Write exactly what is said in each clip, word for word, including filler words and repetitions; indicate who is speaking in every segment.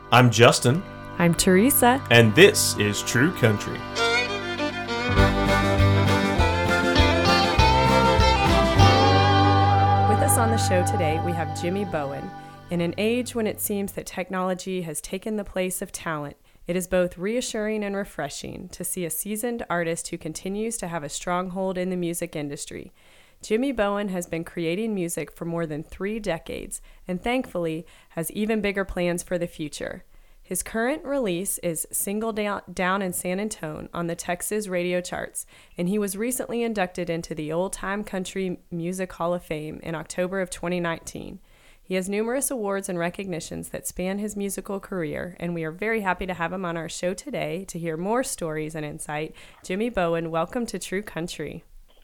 Speaker 1: I'm Justin.
Speaker 2: I'm Teresa.
Speaker 1: And this is True Country.
Speaker 2: With us on the show today, we have Jimmy Bowen. In an age when it seems that technology has taken the place of talent, it is both reassuring and refreshing to see a seasoned artist who continues to have a stronghold in the music industry. Jimmy Bowen has been creating music for more than three decades and thankfully has even bigger plans for the future. His current release is Single Down in San Antonio on the Texas radio charts, and he was recently inducted into the Old Time Country Music Hall of Fame in October of twenty nineteen. He has numerous awards and recognitions that span his musical career, and we are very happy to have him on our show today to hear more stories and insight. Jimmy Bowen, welcome to True Country.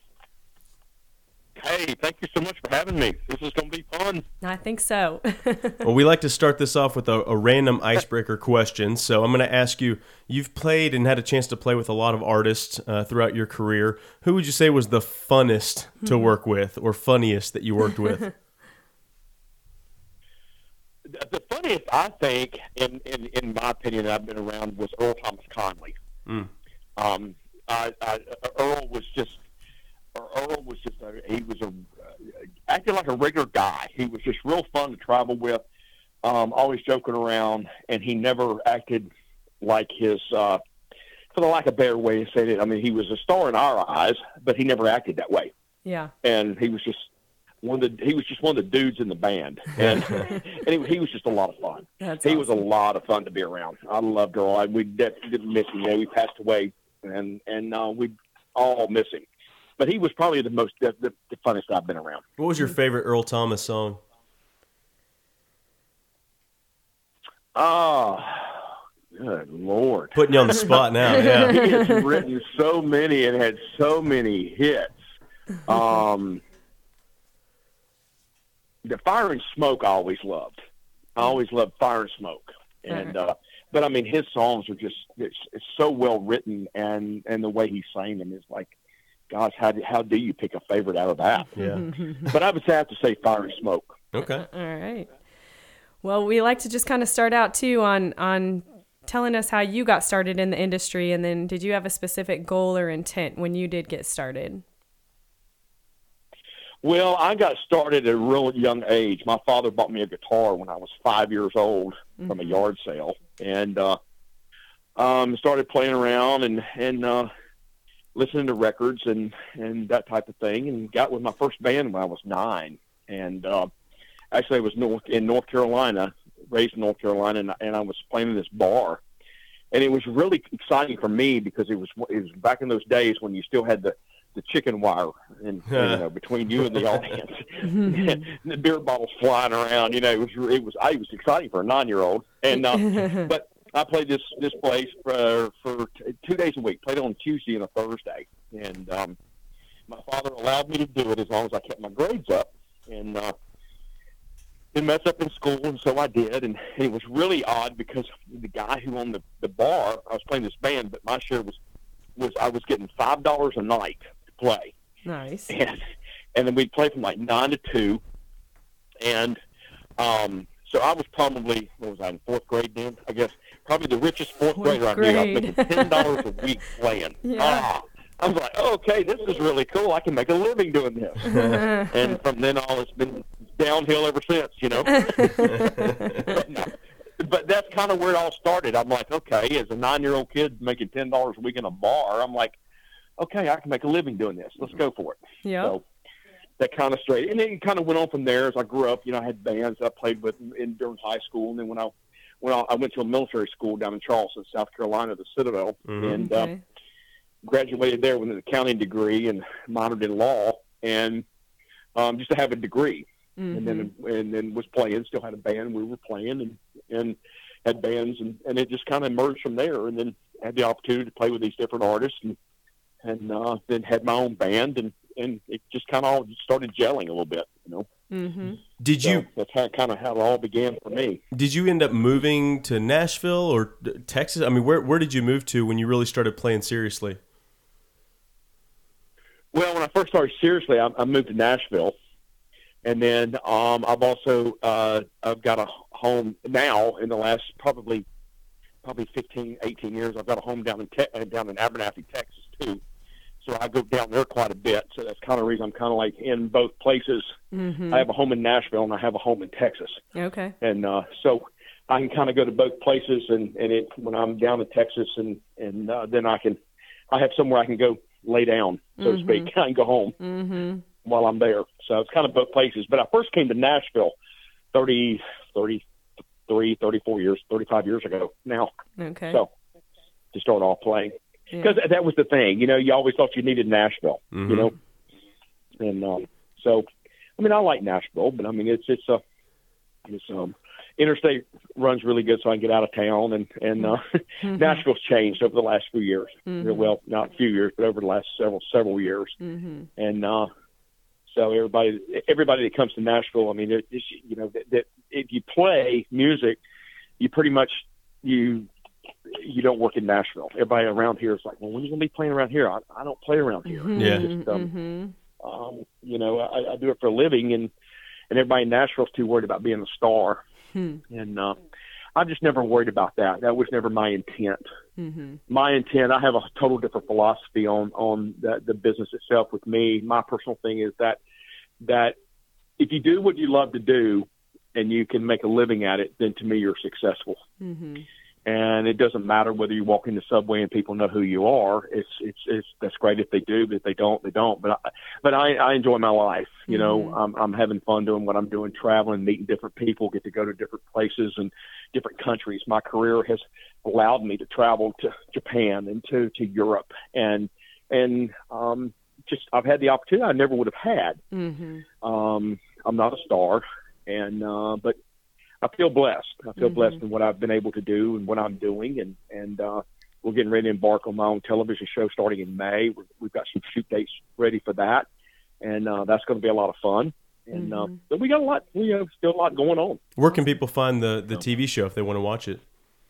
Speaker 3: Hey, thank you so much for having me. This is going to be fun.
Speaker 2: I think so.
Speaker 1: Well, we like to start this off with a, a random icebreaker question. So I'm going to ask you, you've played and had a chance to play with a lot of artists uh, throughout your career. Who would you say was the funnest to work with or funniest that you worked with?
Speaker 3: The funniest, I think, in, in, in my opinion, that I've been around was Earl Thomas Conley. Mm. Um, I, I, Earl was just, Earl was just, a, he was a, uh, acted like a regular guy. He was just real fun to travel with, um, always joking around, and he never acted like his, uh, for the lack of a better way to say it, I mean, he was a star in our eyes, but he never acted that way.
Speaker 2: Yeah.
Speaker 3: And he was just, One of the, he was just one of the dudes in the band, and, and he, he was just a lot of fun.
Speaker 2: That's
Speaker 3: he
Speaker 2: awesome.
Speaker 3: was a lot of fun to be around. I loved Earl. I, we definitely didn't miss him. You know, we passed away, and and uh, we all miss him. But he was probably the most the, the, the funnest I've been around.
Speaker 1: What was your favorite Earl Thomas song?
Speaker 3: Oh, good Lord!
Speaker 1: Putting you on the spot now. Yeah,
Speaker 3: he has written so many and had so many hits. Um. The Fire and Smoke I always loved. I always loved Fire and Smoke. And, uh, but I mean, his songs are just, it's, it's so well written, and, and the way he sang them is like, gosh, how do, how do you pick a favorite out of that?
Speaker 1: Yeah.
Speaker 3: But I would say I have to say Fire and Smoke.
Speaker 1: Okay.
Speaker 2: All right. Well, we like to just kind of start out too on, on telling us how you got started in the industry. And then did you have a specific goal or intent when you did get started?
Speaker 3: Well, I got started at a real young age. My father bought me a guitar when I was five years old mm-hmm. from a yard sale, and uh, um, started playing around and and uh, listening to records and, and that type of thing. And got with my first band when I was nine. And uh, actually, I was north, in North Carolina, raised in North Carolina, and, and I was playing in this bar. And it was really exciting for me because it was it was back in those days when you still had the the chicken wire and you know, between you and the audience, and the beer bottles flying around. You know, it was it was I was exciting for a nine year old. And uh, but I played this this place for for t- two days a week. Played on Tuesday and a Thursday, and um, my father allowed me to do it as long as I kept my grades up and uh, didn't mess up in school. And so I did. And it was really odd because the guy who owned the the bar, I was playing this band, but my share was was I was getting five dollars a night. Play.
Speaker 2: Nice.
Speaker 3: And, and then we'd play from like nine to two. And um, so I was probably, what was I, in fourth grade then? I guess probably the richest fourth, fourth grader I knew. I was making ten dollars a week playing. Yeah. Ah, I was like, oh, okay, this is really cool. I can make a living doing this. And from then on, it's been downhill ever since, you know. but, no, but that's kind of where it all started. I'm like, okay, as a nine-year-old kid making ten dollars a week in a bar, I'm like, okay, I can make a living doing this. Let's go for it.
Speaker 2: Yeah.
Speaker 3: So that kind of straight. And then it kind of went on from there as I grew up. You know, I had bands I played with in during high school. And then when I when I, I went to a military school down in Charleston, South Carolina, the Citadel, mm-hmm. and
Speaker 2: okay.
Speaker 3: uh, graduated there with an accounting degree and minored in law, and um, just to have a degree. Mm-hmm. And then and then was playing, still had a band. We were playing and, and had bands, and, and it just kind of emerged from there. And then had the opportunity to play with these different artists, and and uh, then had my own band, and, and it just kind of all started gelling a little bit, you know.
Speaker 2: Mm-hmm.
Speaker 1: Did
Speaker 3: so
Speaker 1: you?
Speaker 3: That's how kind of how it all began for me.
Speaker 1: Did you end up moving to Nashville or Texas? I mean, where where did you move to when you really started playing seriously?
Speaker 3: Well, when I first started seriously, I, I moved to Nashville, and then um, I've also uh, I've got a home now in the last probably probably fifteen, eighteen years. I've got a home down in te- down in Abernathy, Texas too. So I go down there quite a bit. So that's kind of the reason I'm kind of like in both places.
Speaker 2: Mm-hmm.
Speaker 3: I have a home in Nashville and I have a home in Texas.
Speaker 2: Okay.
Speaker 3: And uh, so I can kind of go to both places, and, and it when I'm down in Texas, and and uh, then I can I have somewhere I can go lay down, so
Speaker 2: Mm-hmm.
Speaker 3: to speak. I can go home
Speaker 2: Mm-hmm.
Speaker 3: while I'm there. So it's kind of both places. But I first came to Nashville thirty, thirty-three, thirty-four years, thirty-five years ago now.
Speaker 2: Okay.
Speaker 3: So to start off playing.
Speaker 2: Yeah.
Speaker 3: Because that was the thing, you know, you always thought you needed Nashville,
Speaker 1: Mhm.
Speaker 3: you know. And um, so, I mean, I like Nashville, but I mean, it's it's a it's um interstate runs really good, so I can get out of town, and and uh,
Speaker 2: Mhm.
Speaker 3: Nashville's changed over the last few years.
Speaker 2: Mhm.
Speaker 3: Well, not a few years, but over the last several several years.
Speaker 2: Mm-hmm.
Speaker 3: And uh, so everybody everybody that comes to Nashville, I mean, it, it's, you know, that, that if you play music, you pretty much you. you don't work in Nashville. Everybody around here is like, well, when are you going to be playing around here? I, I don't play around here.
Speaker 1: Yeah.
Speaker 3: Just, um,
Speaker 2: Mm-hmm.
Speaker 3: um, you know, I, I do it for a living, and, and everybody in Nashville's too worried about being a star.
Speaker 2: Hmm.
Speaker 3: And uh, I've just never worried about that. That was never my intent.
Speaker 2: Mm-hmm.
Speaker 3: My intent, I have a total different philosophy on, on the, the business itself with me. My personal thing is that, that if you do what you love to do and you can make a living at it, then to me, you're successful.
Speaker 2: Mm-hmm.
Speaker 3: And it doesn't matter whether you walk in the subway and people know who you are. It's it's it's that's great if they do, but if they don't, they don't. But I, but I, I enjoy my life. You know,
Speaker 2: Mhm.
Speaker 3: I'm I'm having fun doing what I'm doing, traveling, meeting different people, get to go to different places and different countries. My career has allowed me to travel to Japan and to to Europe, and and um, just I've had the opportunity I never would have had.
Speaker 2: Mm-hmm.
Speaker 3: Um, I'm not a star, and uh, but. I feel blessed. I feel
Speaker 2: Mhm.
Speaker 3: blessed in what I've been able to do and what I'm doing. And, and uh, we're getting ready to embark on my own television show starting in May. We're, we've got some shoot dates ready for that. And uh, that's going to be a lot of fun. And uh,
Speaker 2: Mhm.
Speaker 3: but we got a lot, we have still a lot going on.
Speaker 1: Where can people find the, the T V show if they want to watch it?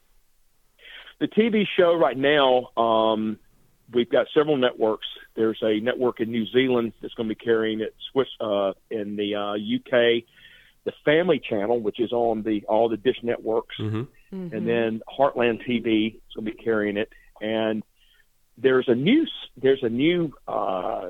Speaker 3: The T V show right now, um, we've got several networks. There's a network in New Zealand that's going to be carrying it, Swiss, uh, in the uh, U K, the Family Channel, which is on the all the Dish networks,
Speaker 1: Mm-hmm.
Speaker 2: Mm-hmm.
Speaker 3: and then Heartland T V is going to be carrying it. And there's a new there's a new uh, uh,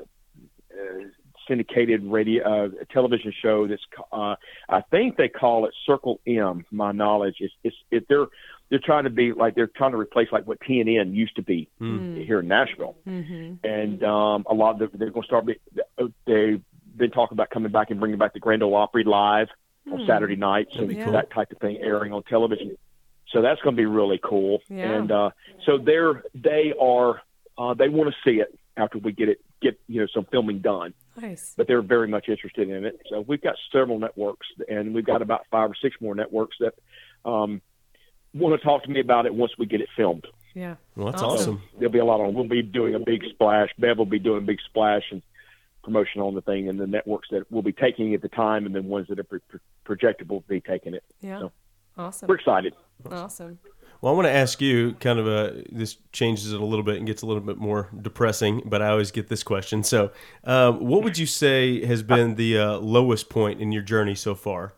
Speaker 3: syndicated radio uh, television show that's uh, I think they call it Circle M. My knowledge is it's it, they're they're trying to be like they're trying to replace like what T N N used to be
Speaker 1: Mm.
Speaker 3: here in Nashville.
Speaker 2: Mm-hmm.
Speaker 3: And um, a lot of the, they're going to start. Be, they've been talking about coming back and bringing back the Grand Ole Opry live on
Speaker 2: Hmm.
Speaker 3: Saturday nights
Speaker 1: That'd
Speaker 3: and
Speaker 1: be cool.
Speaker 3: that type of thing airing on television. So that's going to be really cool.
Speaker 2: Yeah.
Speaker 3: And uh, so they're they are uh, they want to see it after we get it get you know some filming done.
Speaker 2: Nice.
Speaker 3: But they're very much interested in it. So we've got several networks, and we've got about five or six more networks that um, want to talk to me about it once we get it filmed.
Speaker 2: Yeah.
Speaker 1: Well, that's
Speaker 2: Awesome.
Speaker 1: awesome.
Speaker 3: There'll be a lot on. We'll be doing a big splash. Bev will be doing a big splash and promotion on the thing, and the networks that will be taking it at the time, and then ones that are pro- pro- projected will be taking it.
Speaker 2: Yeah.
Speaker 3: So
Speaker 2: Awesome.
Speaker 3: we're excited.
Speaker 2: Awesome.
Speaker 1: Well, I want to ask you kind of a, this changes it a little bit and gets a little bit more depressing, but I always get this question. So um, what would you say has been the uh, lowest point in your journey so far?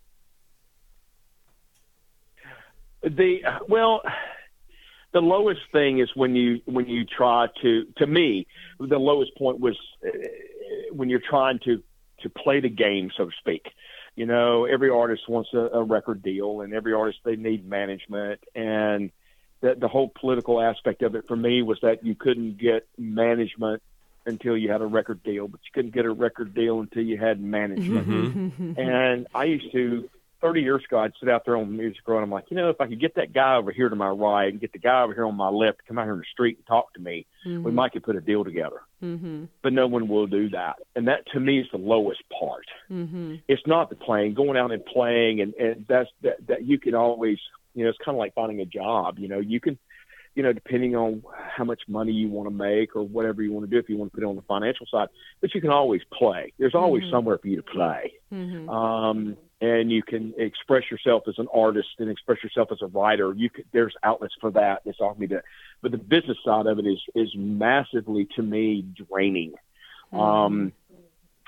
Speaker 3: The well, the lowest thing is when you when you try to. To me, the lowest point was uh, when you're trying to to play the game, so to speak. You know, every artist wants a, a record deal, and every artist they need management, and the the whole political aspect of it for me was that you couldn't get management until you had a record deal, but you couldn't get a record deal until you had management.
Speaker 1: Mm-hmm.
Speaker 3: And I used to, thirty years ago, I'd sit out there on the music road, and I'm like, you know, if I could get that guy over here to my right and get the guy over here on my left to come out here in the street and talk to me,
Speaker 2: Mm-hmm.
Speaker 3: we might could put a deal together.
Speaker 2: Mm-hmm.
Speaker 3: But no one will do that. And that, to me, is the lowest part.
Speaker 2: Mm-hmm.
Speaker 3: It's not the playing, going out and playing, and, and that's that, that you can always, you know, it's kind of like finding a job. You know, you can, you know, depending on how much money you want to make or whatever you want to do, if you want to put it on the financial side, but you can always play. There's always
Speaker 2: Mhm.
Speaker 3: somewhere for you to play.
Speaker 2: Mm-hmm.
Speaker 3: Um, and you can express yourself as an artist and express yourself as a writer. You could, there's outlets for that. It's all me to, but the business side of it is, is massively, to me, draining. Um,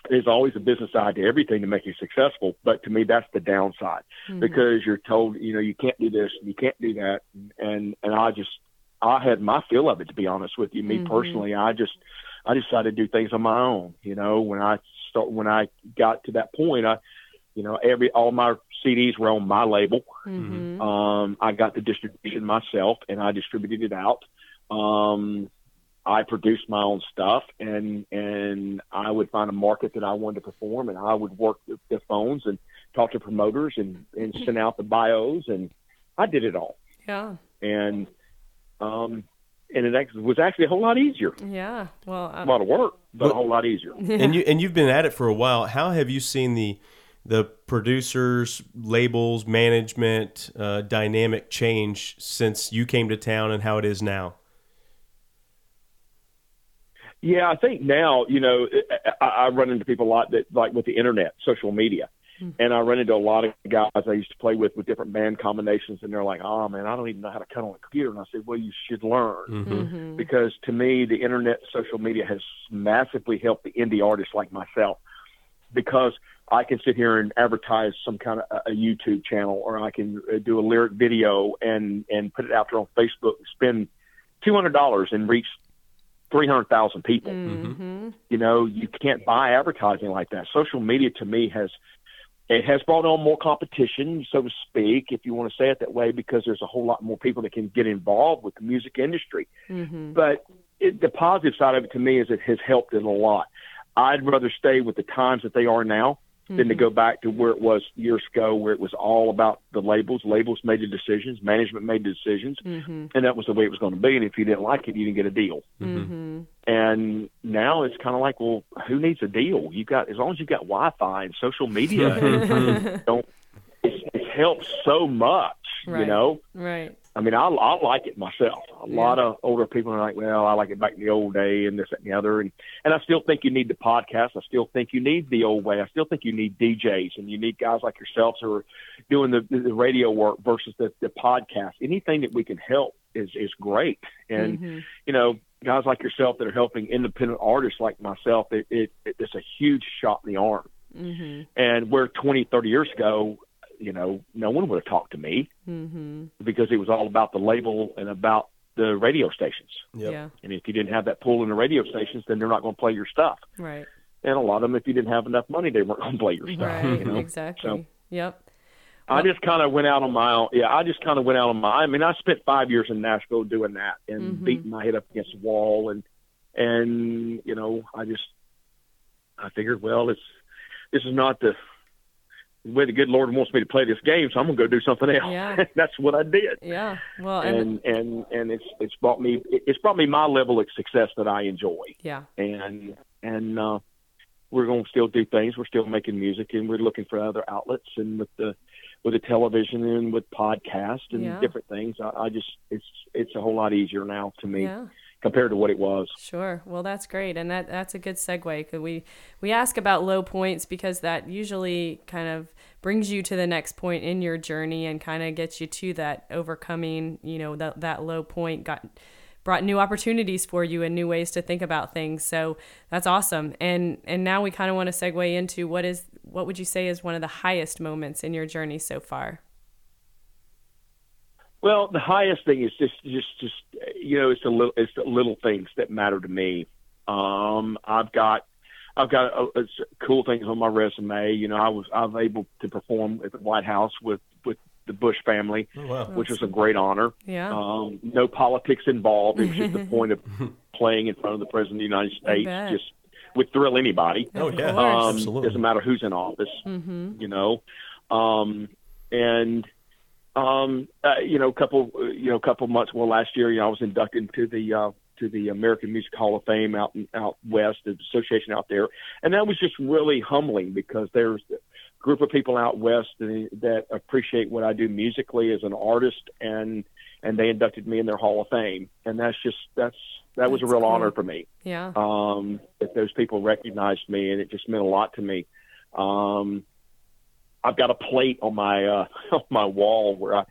Speaker 3: there's always a business side to everything to make you successful. But to me, that's the downside mm-hmm. because you're told, you know, you can't do this, you can't do that. And, and I just, I had my feel of it, to be honest with you. Me mm-hmm. personally, I just, I decided to do things on my own. You know, when I start, when I got to that point, I, you know, every, all my C Ds were on my label. Mm-hmm. Um, I got the distribution myself and I distributed it out. Um, I produced my own stuff, and and I would find a market that I wanted to perform, and I would work the, the phones and talk to promoters and, and send out the bios, and I did it all.
Speaker 2: Yeah.
Speaker 3: And um, and it was actually a whole lot easier.
Speaker 2: Yeah. Well, uh,
Speaker 3: a lot of work, but well, a whole lot easier.
Speaker 2: Yeah.
Speaker 1: And you and you've been at it for a while. How have you seen the the producers, labels, management uh, dynamic change since you came to town, and how it is now?
Speaker 3: Yeah, I think now, you know, I, I run into people a lot that, like with the internet, social media, mm-hmm. and I run into a lot of guys I used to play with with different band combinations, and they're like, oh, man, I don't even know how to cut on a computer. And I said, well, you should learn, mm-hmm. Mm-hmm. because to me, the internet, social media has massively helped the indie artists like myself, because I can sit here and advertise some kind of a YouTube channel, or I can do a lyric video and, and put it out there on Facebook and spend two hundred dollars and reach three hundred thousand people. Mm-hmm. You know, you can't buy advertising like that. Social media to me has, it has brought on more competition, so to speak, if you want to say it that way, because there's a whole lot more people that can get involved with the music industry. Mm-hmm. But it, the positive side of it to me is it has helped it a lot. I'd rather stay with the times that they are now than to go back to where it was years ago, where it was all about the labels. Labels made the decisions, management made the decisions, mm-hmm. and that was the way it was going to be. And if you didn't like it, you didn't get a deal. Mm-hmm. And now it's kind of like, well, who needs a deal? You got, as long as you got Wi-Fi and social media, don't. It's, it's helped so much,
Speaker 2: right.
Speaker 3: you know.
Speaker 2: Right.
Speaker 3: I mean, I, I like it myself. A yeah. lot of older people are like, well, I like it back in the old day and this, that, and the other. And, and I still think you need the podcast. I still think you need the old way. I still think you need D Js, and you need guys like yourselves who are doing the, the radio work versus the, the podcast. Anything that we can help is, is great. And, mm-hmm. you know, guys like yourself that are helping independent artists like myself, it, it, it's a huge shot in the arm. Mm-hmm. And where twenty, thirty years ago, you know, no one would have talked to me mm-hmm. because it was all about the label and about the radio stations.
Speaker 1: Yep.
Speaker 2: Yeah.
Speaker 3: And if you didn't have that pull in the radio stations, then they're not going to play your stuff.
Speaker 2: Right.
Speaker 3: And a lot of them, if you didn't have enough money, they weren't going to play your stuff.
Speaker 2: Right.
Speaker 3: You know?
Speaker 2: Exactly.
Speaker 3: So,
Speaker 2: yep.
Speaker 3: I just kind of went out on my own. Yeah, I just kind of went out on my. I mean, I spent five years in Nashville doing that and mm-hmm. beating my head up against the wall, and and you know, I just I figured, well, it's this is not the way the good Lord wants me to play this game, so I'm gonna go do something else.
Speaker 2: Yeah.
Speaker 3: That's what I did.
Speaker 2: Yeah. Well,
Speaker 3: and, and and and it's it's brought me it's brought me my level of success that I enjoy.
Speaker 2: Yeah.
Speaker 3: And and uh, we're gonna still do things. We're still making music, and we're looking for other outlets, and with the with the television and with podcasts and
Speaker 2: yeah.
Speaker 3: different things. I, I just it's it's a whole lot easier now to me.
Speaker 2: Yeah.
Speaker 3: Compared to what it was.
Speaker 2: Sure. Well, that's great. And that that's a good segue, because we, we ask about low points because that usually kind of brings you to the next point in your journey and kind of gets you to that overcoming, you know, that, that low point got brought new opportunities for you and new ways to think about things. So that's awesome. And and now we kind of want to segue into what is what would you say is one of the highest moments in your journey so far?
Speaker 3: Well, the highest thing is just, just, just you know, it's the little, it's the little things that matter to me. Um, I've got, I've got a, a cool things on my resume. You know, I was, I was able to perform at the White House with, with the Bush family,
Speaker 1: oh, wow.
Speaker 3: which was a great honor.
Speaker 2: Yeah.
Speaker 3: Um, no politics involved. It was just the point of playing in front of the President of the United States. Just would thrill anybody.
Speaker 1: Oh yeah,
Speaker 3: um,
Speaker 1: absolutely.
Speaker 3: Doesn't matter who's in office. Mm-hmm. You know, um, and. Um, uh, you know, a couple, you know, a couple months, well, last year, you know, I was inducted into the, uh, to the American Music Hall of Fame out in, out west, the association out there. And that was just really humbling because there's a group of people out west that, that appreciate what I do musically as an artist, and, and they inducted me in their Hall of Fame. And that's just, that's, that that's was a real cool. honor for me.
Speaker 2: Yeah.
Speaker 3: Um, that those people recognized me, and it just meant a lot to me. Um, I've got a plate on my uh, on my wall where I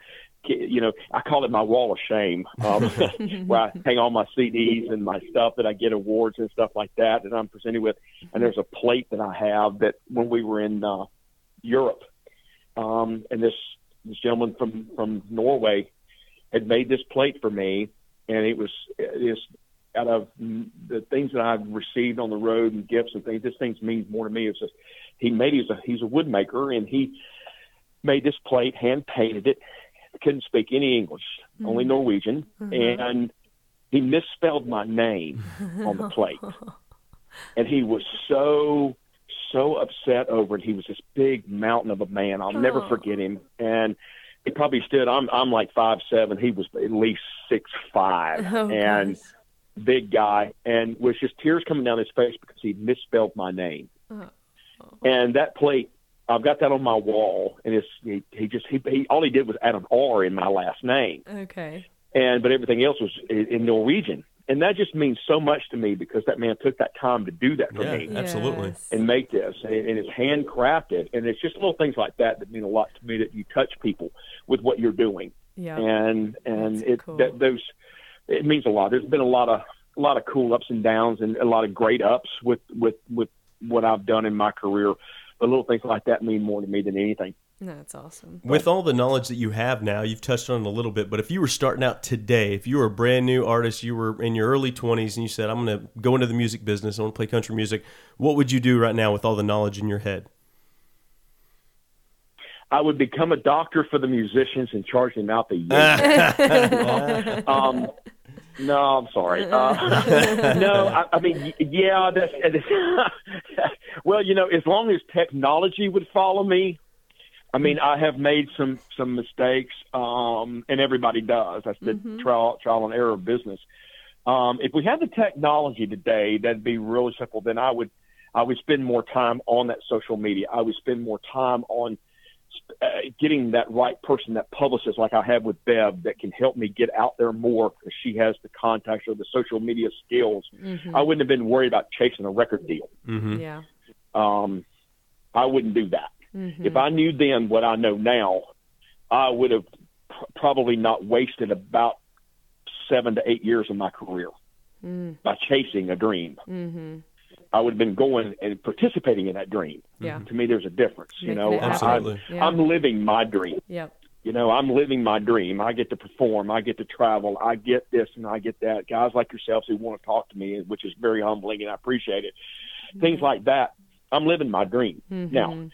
Speaker 3: you know, I call it my wall of shame, um, where I hang all my C Ds and my stuff that I get awards and stuff like that that I'm presented with. And there's a plate that I have that when we were in uh, Europe, um, and this, this gentleman from, from Norway had made this plate for me, and it was it's out of the things that I've received on the road and gifts and things. This thing means more to me. It's just he made he's a he's a wood maker, and he made this plate, hand painted it. Couldn't speak any English, mm-hmm. only Norwegian, mm-hmm. and he misspelled my name on the plate, and he was so so upset over it. He was this big mountain of a man. I'll oh. never forget him, and he probably stood. I'm I'm like five seven. He was at least six five, oh, and gosh. Big guy, and was just tears coming down his face because he misspelled my name, oh. Oh. and that plate. I've got that on my wall, and it's he, he just he, he all he did was add an R in my last name.
Speaker 2: Okay.
Speaker 3: And but everything else was in, in Norwegian, and that just means so much to me because that man took that time to do that for
Speaker 1: yeah,
Speaker 3: me.
Speaker 1: Absolutely.
Speaker 2: Yes.
Speaker 3: And make this, and, and it's handcrafted, and it's just little things like that that mean a lot to me. That you touch people with what you're doing.
Speaker 2: Yeah.
Speaker 3: And and
Speaker 2: That's
Speaker 3: it
Speaker 2: cool.
Speaker 3: that those it means a lot. There's been a lot of a lot of cool ups and downs, and a lot of great ups with with with what I've done in my career. The little things like that mean more to me than anything.
Speaker 2: That's awesome.
Speaker 1: With all the knowledge that you have now, you've touched on it a little bit, but if you were starting out today, if you were a brand new artist, you were in your early twenties, and you said, I'm going to go into the music business, I want to play country music, what would you do right now with all the knowledge in your head?
Speaker 3: I would become a doctor for the musicians and charge them out the year. um, No, I'm sorry. Uh, no, I, I mean, yeah, that's, well, you know, as long as technology would follow me, I mean, I have made some, some mistakes, um, and everybody does. That's the mm-hmm. trial, trial and error of business. Um, if we had the technology today, that'd be really simple. Then I would, I would spend more time on that social media. I would spend more time on Uh, getting that right person, that publicist like I have with Bev, that can help me get out there more because she has the contacts or the social media skills. Mm-hmm. I wouldn't have been worried about chasing a record deal.
Speaker 1: Mm-hmm.
Speaker 2: Yeah.
Speaker 3: Um, I wouldn't do that.
Speaker 2: Mm-hmm.
Speaker 3: If I knew then what I know now, I would have pr- probably not wasted about seven to eight years of my career mm. by chasing a dream.
Speaker 2: Mm-hmm.
Speaker 3: I would have been going and participating in that dream.
Speaker 2: Yeah.
Speaker 3: To me, there's a difference. You
Speaker 2: Making
Speaker 3: know,
Speaker 2: it happen.
Speaker 1: Absolutely.
Speaker 3: I,
Speaker 2: Yeah.
Speaker 3: I'm living my dream.
Speaker 2: Yep.
Speaker 3: You know, I'm living my dream. I get to perform. I get to travel. I get this and I get that. Guys like yourselves who want to talk to me, which is very humbling, and I appreciate it. Mm-hmm. Things like that. I'm living my dream.
Speaker 2: Mm-hmm.
Speaker 3: Now,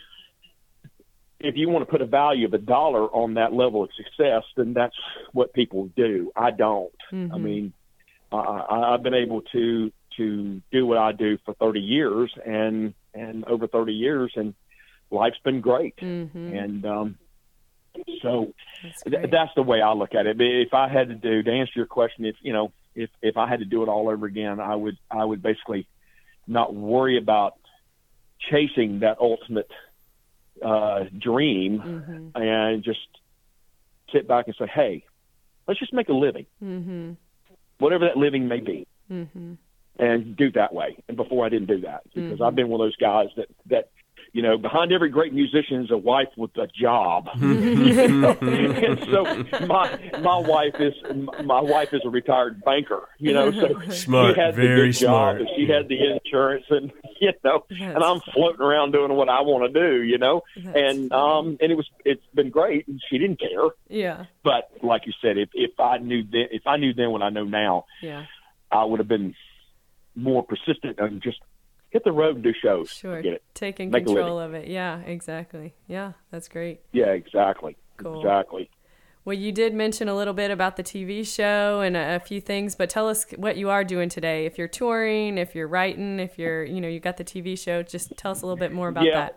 Speaker 3: if you want to put a value of a dollar on that level of success, then that's what people do. I don't.
Speaker 2: Mm-hmm.
Speaker 3: I mean, I, I, I've been able to to do what I do for thirty years and, and over thirty years, and life's been great.
Speaker 2: Mm-hmm.
Speaker 3: And, um, so
Speaker 2: that's,
Speaker 3: th- that's the way I look at it. But if I had to do, to answer your question, if, you know, if, if I had to do it all over again, I would, I would basically not worry about chasing that ultimate, uh, dream
Speaker 2: mm-hmm.
Speaker 3: and just sit back and say, hey, let's just make a living,
Speaker 2: mm-hmm.
Speaker 3: whatever that living may be.
Speaker 2: Mm-hmm.
Speaker 3: And do that way. And before I didn't do that because
Speaker 2: mm-hmm.
Speaker 3: I've been one of those guys that, that, you know, behind every great musician is a wife with a job. You know? And so my, my wife is, my wife is a retired banker, you know, so
Speaker 1: smart,
Speaker 3: she had
Speaker 1: very
Speaker 3: the good
Speaker 1: smart.
Speaker 3: job and she had the insurance and, you know,
Speaker 2: That's
Speaker 3: and I'm floating around doing what I want to do, you know,
Speaker 2: That's
Speaker 3: and,
Speaker 2: funny.
Speaker 3: um, and it was, it's been great and she didn't care.
Speaker 2: Yeah.
Speaker 3: But like you said, if, if I knew then, if I knew then what I know now,
Speaker 2: Yeah.
Speaker 3: I would have been more persistent and just hit the road and do shows.
Speaker 2: Sure.
Speaker 3: Get it.
Speaker 2: Taking
Speaker 3: Make a
Speaker 2: control of it. Yeah, exactly. Yeah, that's great.
Speaker 3: Yeah, exactly.
Speaker 2: Cool.
Speaker 3: Exactly.
Speaker 2: Well, you did mention a little bit about the T V show and a, a few things, but tell us what you are doing today. If you're touring, if you're writing, if you're, you know, you got the T V show, just tell us a little bit more about
Speaker 3: Yeah.
Speaker 2: that.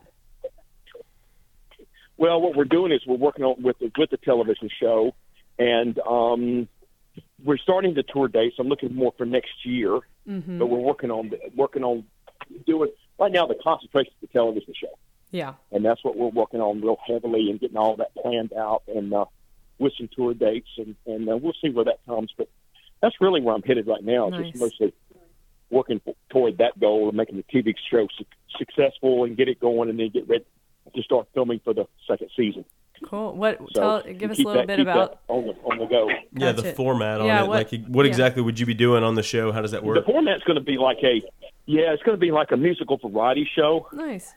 Speaker 3: Well, what we're doing is we're working on with the, with the television show, and um, we're starting the tour dates. I'm looking more for next year,
Speaker 2: Mm-hmm.
Speaker 3: but we're working on working on doing right now. The concentration is the television show,
Speaker 2: Yeah.
Speaker 3: and that's what we're working on real heavily and getting all that planned out and uh, with some tour dates, and and uh, we'll see where that comes. But that's really where I'm headed right now.
Speaker 2: Nice.
Speaker 3: Just mostly working toward that goal of making the T V show su- successful and get it going, and then get ready to start filming for the second season.
Speaker 2: Cool. What?
Speaker 3: So
Speaker 2: Tell, give us a
Speaker 3: keep
Speaker 2: little
Speaker 3: that-
Speaker 2: bit
Speaker 3: keep that
Speaker 2: about.
Speaker 3: on the, on the go.
Speaker 1: Yeah, the
Speaker 2: Gotcha.
Speaker 1: format on
Speaker 2: Yeah,
Speaker 1: it.
Speaker 2: what-
Speaker 1: like, what
Speaker 2: yeah.
Speaker 1: exactly would you be doing on the show? How does that
Speaker 3: The
Speaker 1: work?
Speaker 3: format's going to be like a, yeah, it's going to be like a musical variety show,
Speaker 2: Nice.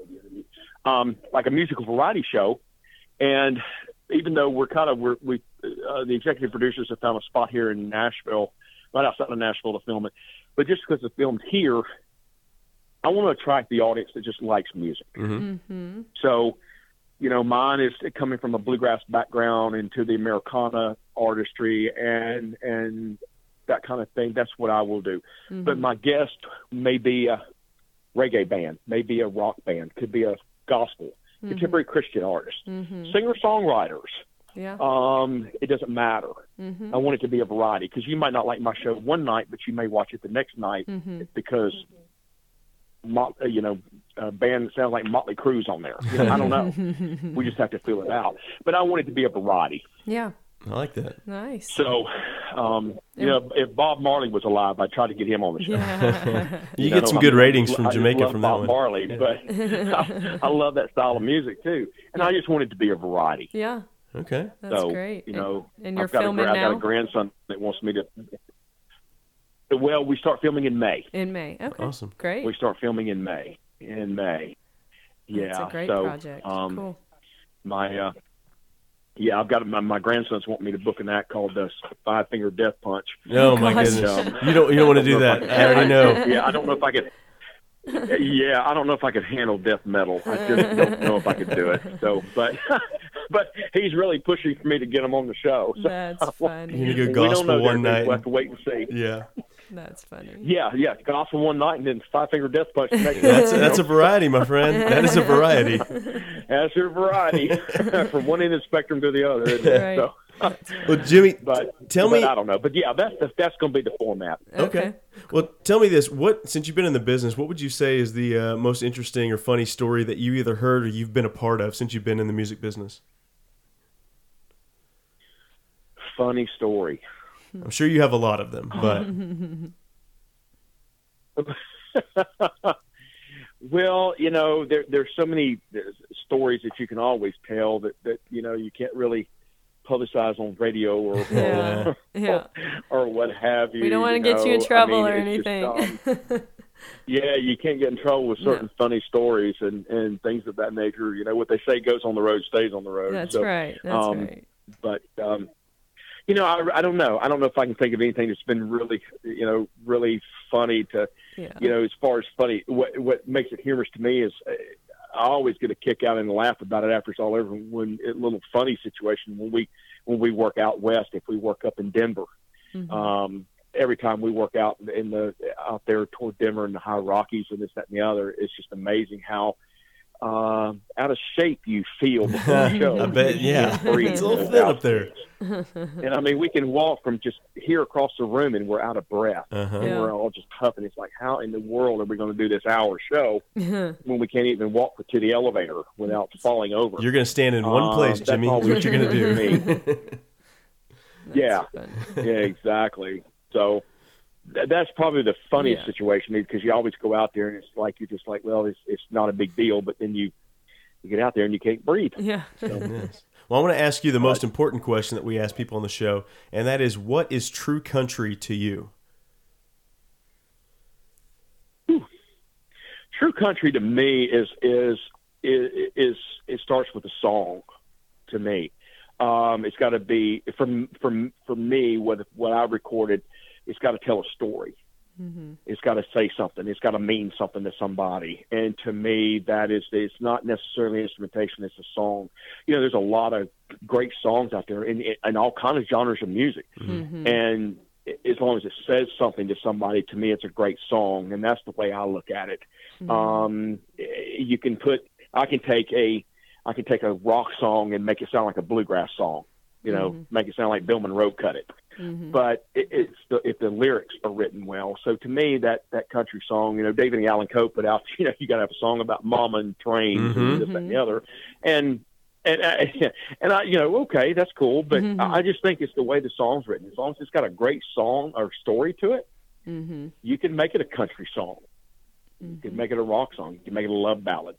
Speaker 3: um, like a musical variety show. And even though we're kind of, we're, we, uh, the executive producers have found a spot here in Nashville, right outside of Nashville to film it. But just because it's filmed here, I want to attract the audience that just likes music.
Speaker 2: Mm-hmm.
Speaker 3: So, you know, mine is coming from a bluegrass background into the Americana artistry and and that kind of thing. That's what I will do.
Speaker 2: Mm-hmm.
Speaker 3: But my guest may be a reggae band, may be a rock band, could be a gospel,
Speaker 2: Mm-hmm.
Speaker 3: contemporary Christian artist,
Speaker 2: Mm-hmm.
Speaker 3: singer-songwriters.
Speaker 2: Yeah.
Speaker 3: Um, it doesn't matter.
Speaker 2: Mm-hmm.
Speaker 3: I want it to be a variety because you might not like my show one night, but you may watch it the next night
Speaker 2: Mm-hmm.
Speaker 3: because Mot, uh, you know, a band that sounds like Motley Crue's on there. You know, I don't know. We just have to feel it out. But I want it to be a variety.
Speaker 2: Yeah.
Speaker 1: I like that.
Speaker 2: Nice.
Speaker 3: So, um, you know, if Bob Marley was alive, I'd try to get him on the show.
Speaker 2: Yeah.
Speaker 1: You,
Speaker 3: know,
Speaker 1: get some
Speaker 3: I
Speaker 1: good
Speaker 3: mean,
Speaker 1: ratings
Speaker 3: I
Speaker 1: from
Speaker 3: just
Speaker 1: Jamaica
Speaker 3: love
Speaker 1: from that
Speaker 3: Bob
Speaker 1: one.
Speaker 3: Marley, but I, I love that style of music too, and I just want it to be a variety.
Speaker 2: Yeah.
Speaker 1: Okay.
Speaker 2: That's
Speaker 3: so,
Speaker 2: great.
Speaker 3: You know,
Speaker 2: and, and you're
Speaker 3: I've got, a,
Speaker 2: filming
Speaker 3: gra- I've got
Speaker 2: now
Speaker 3: a grandson that wants me to. Well, we start filming in May.
Speaker 2: in May. Okay.
Speaker 1: Awesome.
Speaker 2: Great.
Speaker 3: We start filming in May. In May. Yeah.
Speaker 2: That's a great
Speaker 3: so,
Speaker 2: project.
Speaker 3: Um,
Speaker 2: Cool.
Speaker 3: My, uh, yeah, I've got my, my grandsons want me to book an act called the Five Finger Death Punch.
Speaker 1: Oh my
Speaker 2: Gosh.
Speaker 1: goodness.
Speaker 3: Um,
Speaker 1: You don't you don't want to do
Speaker 3: I don't
Speaker 1: that.
Speaker 3: know if
Speaker 1: I already know.
Speaker 3: Yeah, I don't know if I could. Yeah, I don't know if I could handle death metal. I just don't know if I could do it. So, but but he's really pushing for me to get him on the show. So
Speaker 2: That's funny.
Speaker 1: You're gonna go
Speaker 3: we don't
Speaker 1: gospel
Speaker 3: know
Speaker 1: one
Speaker 3: there.
Speaker 1: night.
Speaker 3: We'll have to wait and see.
Speaker 1: Yeah.
Speaker 2: That's funny.
Speaker 3: Yeah, yeah, gospel one night and then Five Finger Death Punch the next
Speaker 1: That's
Speaker 3: night.
Speaker 1: that's a variety, my friend. That is a variety.
Speaker 3: That's your variety from one end of the spectrum to the other. Isn't it?
Speaker 2: Right.
Speaker 3: So,
Speaker 1: Well, Jimmy,
Speaker 3: but
Speaker 1: tell
Speaker 3: but
Speaker 1: me.
Speaker 3: I don't know. But yeah, that's that's going to be the format.
Speaker 1: Okay. Well, tell me this. What, since you've been in the business, what would you say is the uh, most interesting or funny story that you either heard or you've been a part of since you've been in the music business?
Speaker 3: Funny story.
Speaker 1: I'm sure you have a lot of them, but
Speaker 3: Well, you know, there there's so many stories that you can always tell that, that you know you can't really publicize on radio or
Speaker 2: Yeah. Yeah.
Speaker 3: or, or what have you.
Speaker 2: We don't want to
Speaker 3: you
Speaker 2: get you in
Speaker 3: know. I
Speaker 2: trouble
Speaker 3: mean,
Speaker 2: or
Speaker 3: it's just,
Speaker 2: anything.
Speaker 3: um, yeah, you can't get in trouble with certain funny stories and, and things of that nature. You know, what they say goes on the road stays on the road.
Speaker 2: That's
Speaker 3: So,
Speaker 2: right. That's
Speaker 3: um,
Speaker 2: right.
Speaker 3: But um, you know, I, I don't know. I don't know if I can think of anything that's been really, you know, really funny to.
Speaker 2: Yeah.
Speaker 3: You know, as far as funny, what what makes it humorous to me is uh, I always get a kick out and laugh about it after it's all over. When a little funny situation when we when we work out west, if we work up in Denver,
Speaker 2: Mhm.
Speaker 3: um, every time we work out in the out there toward Denver and the high Rockies and this, that, and the other, it's just amazing how uh, out of shape you feel before the show.
Speaker 1: I bet, yeah.
Speaker 3: Breathe
Speaker 1: It's a little
Speaker 3: and
Speaker 1: thin up there.
Speaker 3: And I mean, we can walk from just here across the room and we're out of breath.
Speaker 1: Uh-huh.
Speaker 3: And
Speaker 2: Yeah.
Speaker 3: we're all just huffing. It's like, how in the world are we going to do this hour show when we can't even walk to the elevator without falling over?
Speaker 1: You're going to stand in one
Speaker 3: Uh,
Speaker 1: place,
Speaker 3: that's
Speaker 1: Jimmy.
Speaker 3: all
Speaker 1: That's what you're going to
Speaker 3: me.
Speaker 1: do.
Speaker 3: yeah,
Speaker 2: Fun.
Speaker 3: yeah, exactly. So th- that's probably the funniest
Speaker 2: Yeah.
Speaker 3: situation because you always go out there and it's like you're just like, well, it's it's not a big deal, but then you you get out there and you can't breathe.
Speaker 2: Yeah.
Speaker 1: Yes. Well, I want to ask you the most important question that we ask people on the show, and that is, what is true country to you?
Speaker 3: True country to me is is is, is it starts with a song. To me, um, it's got to be from from for me what what I recorded. It's got to tell a story.
Speaker 2: Mm-hmm.
Speaker 3: It's got to say something. It's got to mean something to somebody. And to me, that is it's not necessarily instrumentation. It's a song. You know, there's a lot of great songs out there in in all kinds of genres of music.
Speaker 2: Mm-hmm.
Speaker 3: And as long as it says something to somebody, to me, it's a great song. And that's the way I look at it.
Speaker 2: Mm-hmm.
Speaker 3: Um, you can put, I can take a, I can take a rock song and make it sound like a bluegrass song, you know,
Speaker 2: Mhm.
Speaker 3: make it sound like Bill Monroe cut it.
Speaker 2: Mhm.
Speaker 3: But it, it's the, if the lyrics are written well. So to me, that, that country song, you know, David and Alan Coe put out, you know, you got to have a song about mama and trains
Speaker 1: Mhm.
Speaker 3: and this, that, and the other. And, and, I, and I, you know, okay, that's cool. But
Speaker 2: Mhm.
Speaker 3: I just think it's the way the song's written. As long as it's got a great song or story to it,
Speaker 2: Mm-hmm.
Speaker 3: you can make it a country song. You can make it a rock song. You can make it a love ballad.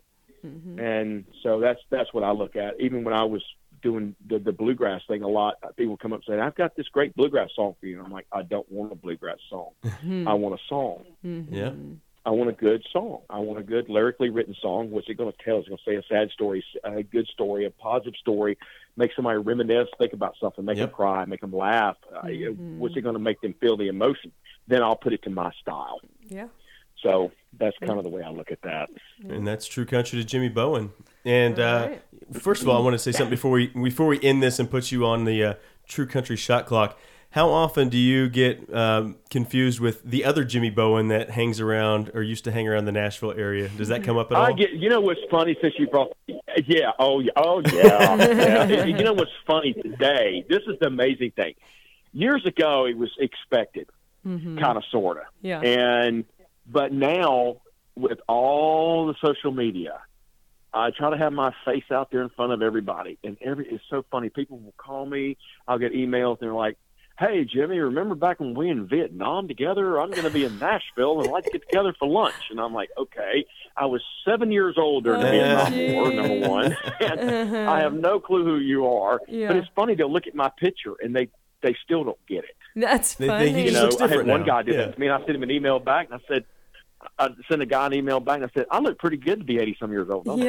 Speaker 2: Mm-hmm.
Speaker 3: And so that's that's what I look at. Even when I was doing the, the bluegrass thing a lot, people come up and say, I've got this great bluegrass song for you. And I'm like, I don't want a bluegrass song.
Speaker 2: Mm-hmm.
Speaker 3: I want a song.
Speaker 2: Mm-hmm.
Speaker 1: Yeah.
Speaker 3: I want a good song. I want a good lyrically written song. What's it going to tell? It's going to say a sad story, a good story, a positive story, make somebody reminisce, think about something, make
Speaker 1: Yep.
Speaker 3: them cry, make them laugh.
Speaker 2: Mm-hmm.
Speaker 3: Uh, what's it going to make them feel the emotion? Then I'll put it to my style.
Speaker 2: Yeah.
Speaker 3: So that's kind of the way I look at that.
Speaker 1: And that's True Country to Jimmy Bowen. And
Speaker 2: All
Speaker 1: uh,
Speaker 2: right.
Speaker 1: first of all, I want to say something before we before we end this and put you on the uh, True Country shot clock. How often do you get um, confused with the other Jimmy Bowen that hangs around or used to hang around the Nashville area? Does that come up at all?
Speaker 3: I get. You know what's funny since you brought? Yeah. Oh. yeah, Oh yeah. yeah. You know what's funny today? This is the amazing thing. Years ago, it was expected,
Speaker 2: Mm-hmm.
Speaker 3: kind of, sort of.
Speaker 2: Yeah.
Speaker 3: And but now with all the social media, I try to have my face out there in front of everybody, and every it's so funny. People will call me. I'll get emails, and they're like, "Hey, Jimmy, remember back when we were in Vietnam together? I'm going to be in Nashville, and I'd like to get together for lunch." And I'm like, "Okay." I was seven years old during the
Speaker 2: Oh,
Speaker 3: Vietnam
Speaker 2: geez.
Speaker 3: War, number one. And I have no clue who you are,
Speaker 2: Yeah.
Speaker 3: but it's funny. They'll look at my picture, and they they still don't get it.
Speaker 2: That's
Speaker 1: They- they-
Speaker 2: funny.
Speaker 1: he
Speaker 3: You
Speaker 1: just
Speaker 3: know,
Speaker 1: looks
Speaker 3: I had
Speaker 1: different
Speaker 3: one
Speaker 1: now.
Speaker 3: guy did
Speaker 1: Yeah.
Speaker 3: that to me, and I sent him an email back, and I said, I sent a guy an email back, and I said, I look pretty good to be eighty-some years old. Don't I?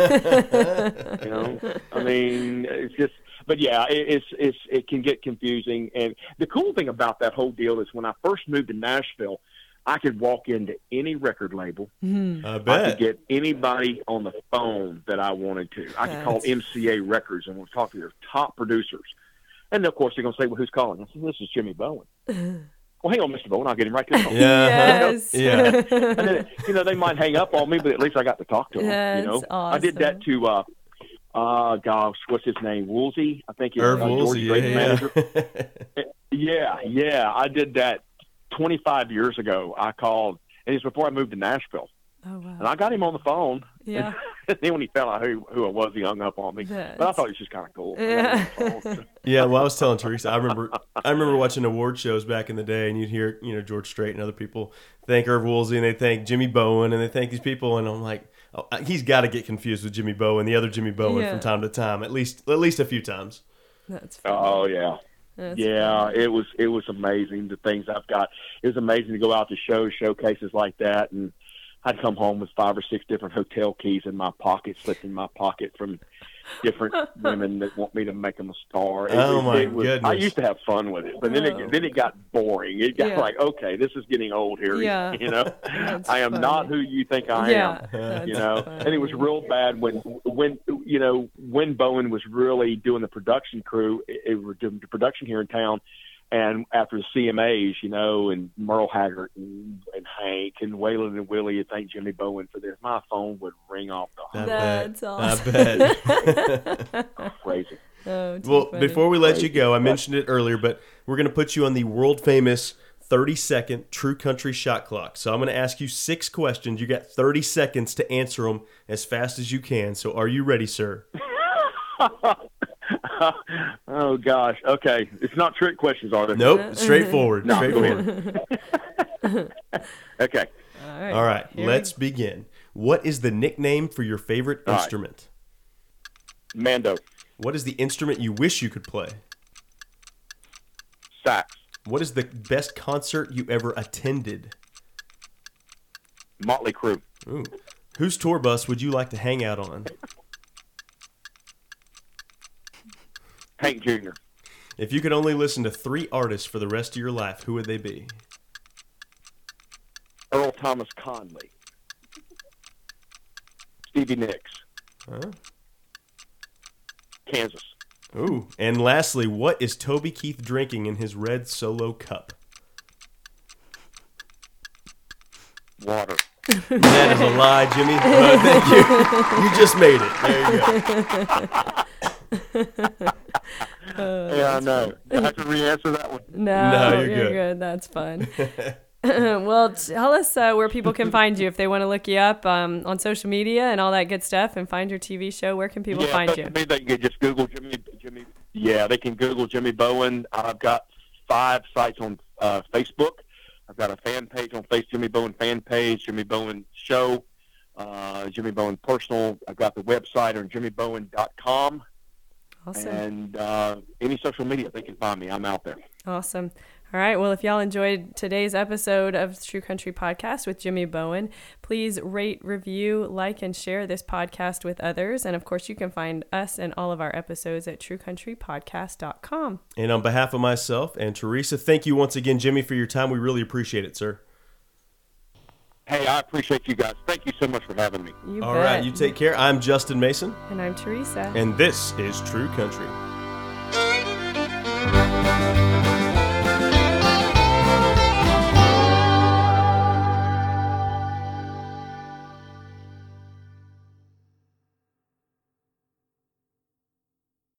Speaker 2: Yeah.
Speaker 3: You know, I mean, it's just, but yeah, it, it's it's it can get confusing. And the cool thing about that whole deal is when I first moved to Nashville, I could walk into any record label.
Speaker 2: Mhm.
Speaker 1: I
Speaker 3: I could
Speaker 1: bet.
Speaker 3: get anybody on the phone that I wanted to. I could call
Speaker 2: That's-
Speaker 3: M C A Records and we'll talk to their top producers. And of course, they're going to say, "Well, who's calling?" I said, "This is Jimmy Bowen." Well, hang on, Mister Bowen, I'll get him right to the phone.
Speaker 1: Yeah.
Speaker 2: Yes.
Speaker 1: Yeah.
Speaker 3: And then, you know, they might hang up on me, but at least I got to talk to them.
Speaker 2: That's
Speaker 3: you know, I did that
Speaker 2: awesome.
Speaker 3: to, uh, uh, gosh, what's his name? Woolsey, I think. It's,
Speaker 1: Irv
Speaker 3: uh, George
Speaker 1: Woolsey, yeah,
Speaker 3: Strait's
Speaker 1: yeah.
Speaker 3: manager. Yeah, yeah, I did that twenty-five years ago. I called, and it's before I moved to Nashville,
Speaker 2: Oh wow.
Speaker 3: and I got him on the phone.
Speaker 2: Yeah.
Speaker 3: And then when he found out who who it was, he hung up on me. But I
Speaker 2: That's-
Speaker 3: thought it was just kind of cool. I got him on the phone.
Speaker 1: Yeah, well, I was telling Teresa, I remember, I remember watching award shows back in the day, and you'd hear, you know, George Strait and other people thank Irv Woolsey, and they thank Jimmy Bowen, and they thank these people, and I'm like, oh, he's got to get confused with Jimmy Bowen, the other Jimmy Bowen,
Speaker 2: Yeah.
Speaker 1: from time to time, at least, at least a few times.
Speaker 2: That's funny.
Speaker 3: Oh yeah.
Speaker 2: That's
Speaker 3: Yeah,
Speaker 2: funny.
Speaker 3: it was it was amazing the things I've got. It was amazing to go out to shows, showcases like that, and I'd come home with five or six different hotel keys in my pocket, slipped in my pocket from different women that want me to make them a star. It,
Speaker 1: Oh,
Speaker 3: it-
Speaker 1: my
Speaker 3: it was, I
Speaker 1: goodness.
Speaker 3: used to have fun with it, but then
Speaker 2: Oh.
Speaker 3: it then it got boring. It got
Speaker 2: Yeah.
Speaker 3: like, okay, this is getting old here.
Speaker 2: Yeah.
Speaker 3: You know,
Speaker 2: That's
Speaker 3: I am
Speaker 2: funny.
Speaker 3: not who you think I
Speaker 2: Yeah.
Speaker 3: am.
Speaker 2: That's
Speaker 3: You know, and it was
Speaker 2: funny.
Speaker 3: real bad when when you know when Bowen was really doing the production crew. It, it were doing the production here in town. And after the C M As, you know, and Merle Haggard and, and Hank and Waylon and Willie, you thank Jimmy Bowen for this. My phone would ring off the
Speaker 1: I
Speaker 3: hook.
Speaker 2: That's
Speaker 1: bet.
Speaker 2: awesome.
Speaker 1: I bet.
Speaker 3: Crazy.
Speaker 2: Oh, too
Speaker 1: Well,
Speaker 2: funny.
Speaker 1: before we let you
Speaker 3: Crazy.
Speaker 1: go, I mentioned it earlier, but we're going to put you on the world famous thirty second True Country shot clock. So I'm going to ask you six questions. You got thirty seconds to answer them as fast as you can. So are you ready, sir?
Speaker 3: Oh gosh. Okay, it's not trick questions, are they?
Speaker 1: Nope. Straightforward.
Speaker 3: No, go
Speaker 1: Straightforward.
Speaker 3: Okay.
Speaker 2: All right.
Speaker 1: All right.
Speaker 2: Here we
Speaker 1: Let's begin. What is the nickname for your favorite
Speaker 3: All right.
Speaker 1: instrument?
Speaker 3: Mando,
Speaker 1: What is the instrument you wish you could play?
Speaker 3: sax,
Speaker 1: What is the best concert you ever attended?
Speaker 3: Motley Crue,
Speaker 1: Ooh. Whose tour bus would you like to hang out on?
Speaker 3: Hank Junior,
Speaker 1: If you could only listen to three artists for the rest of your life, who would they be?
Speaker 3: Earl Thomas Conley, Stevie Nicks,
Speaker 1: Huh?
Speaker 3: Kansas,
Speaker 1: Ooh. And lastly, what is Toby Keith drinking in his red Solo cup?
Speaker 3: water.
Speaker 1: That is a lie, Jimmy. Uh, thank you. You just made it. There you go.
Speaker 3: Yeah, I know. I have to re-answer that one.
Speaker 2: No,
Speaker 1: No, you're
Speaker 2: you're,
Speaker 1: good.
Speaker 2: good. That's fun. Well, tell us uh, where people can find you if they want to look you up um, on social media and all that good stuff and find your T V show. Where can people
Speaker 3: yeah,
Speaker 2: find
Speaker 3: but
Speaker 2: you?
Speaker 3: to me, they can just Google Jimmy. Jimmy. Yeah, they can Google Jimmy Bowen. I've got five sites on uh, Facebook. I've got a fan page on Facebook, Jimmy Bowen fan page, Jimmy Bowen show. uh, Jimmy Bowen Personal. I've got the website on jimmy bowen dot com.
Speaker 2: Awesome.
Speaker 3: And uh, any social media, they can find me. I'm out there.
Speaker 2: Awesome. All right. Well, if y'all enjoyed today's episode of True Country Podcast with Jimmy Bowen, please rate, review, like, and share this podcast with others. And of course, you can find us and all of our episodes at true country podcast dot com.
Speaker 1: And on behalf of myself and Teresa, thank you once again, Jimmy, for your time. We really appreciate it, sir.
Speaker 3: Hey, I appreciate you guys. Thank you so much for having me.
Speaker 2: You
Speaker 1: All
Speaker 2: bet.
Speaker 1: right. You take care. I'm Justin Mason.
Speaker 2: And I'm Teresa.
Speaker 1: And this is True Country.